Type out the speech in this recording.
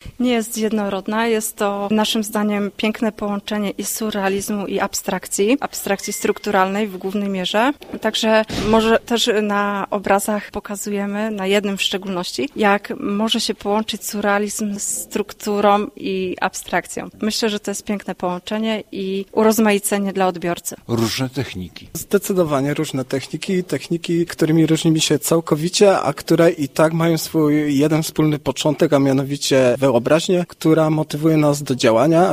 Nie jest jednorodna, jest to naszym zdaniem piękne połączenie i surrealizmu, i abstrakcji strukturalnej w głównej mierze. Także może też na obrazach pokazujemy, na jednym w szczególności, jak może się połączyć surrealizm z strukturą i abstrakcją. Myślę, że to jest piękne połączenie i urozmaicenie dla odbiorcy. Różne techniki. Zdecydowanie różne techniki, którymi różnimy się całkowicie, a które i tak mają swój jeden wspólny początek, a mianowicie wyobraźnię, która motywuje nas do działania.